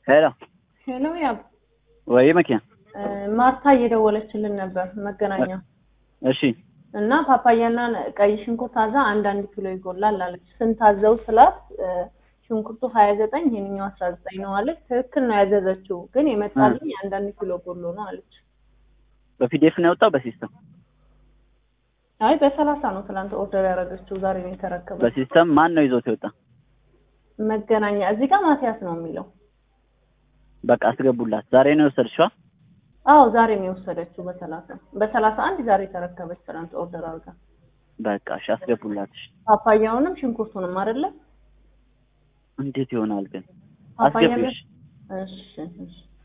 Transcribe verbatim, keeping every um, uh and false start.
ሄሎ ሄሎ ያ ወይ መኪና ማርታ እየደወለችልን ነበር መገናኛ እሺ እና ፓፓያና ቀይ ሽንኩርት አዛ አንድ አንድ ኪሎ ይጎላል አለች ስንታዘው ስላት ሽንኩርቱ ሃያ ዘጠኝ ይሄንኛው አስራ ዘጠኝ ነው አለች ትክክል ነው ያዘዘችው ግን የመጣልኝ አንድ አንድ ኪሎ ጎሎ ነው አለች በፒዲኤፍ ነው የወጣው በሲስተም አይ በሰላሳ ነው ትላንት ኦርደር ያደረገችው ዛሬ ነው የተረከበው በሲስተም ማን ነው ይዞት የወጣ መገናኛ እዚህ ጋር ማቲያስ ነው የሚለው በቃ አስገቡላት ዛሬ ነው የወሰደችው አዎ ዛሬ ነው የወሰደችው በሰላሳ በሰላሳ አንድ ዛሬ ተረከበች ትላንት ኦርደር አድርጋ በቃ እሺ አስገቡላት ፓፓያውንም ሽንኩርቱንም አይደለ እንዴት ይሆናል ግን አስገቡሽ እሺ እሺ